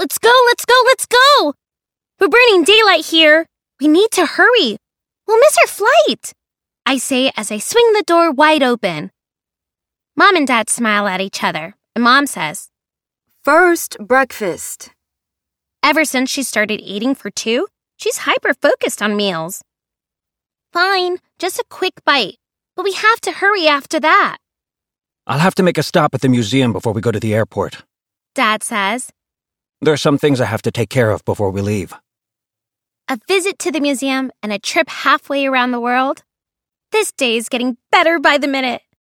Let's go, let's go, let's go! We're burning daylight here. We need to hurry. We'll miss our flight, I say as I swing the door wide open. Mom and Dad smile at each other, and Mom says, "First breakfast." Ever since she started eating for two, she's hyper-focused on meals. Fine, just a quick bite, but we have to hurry after that, I'll have to make a stop at the museum before we go to the airport. Dad says. There are some things I have to take care of before we leave. A visit to the museum and a trip halfway around the world? This day is getting better by the minute.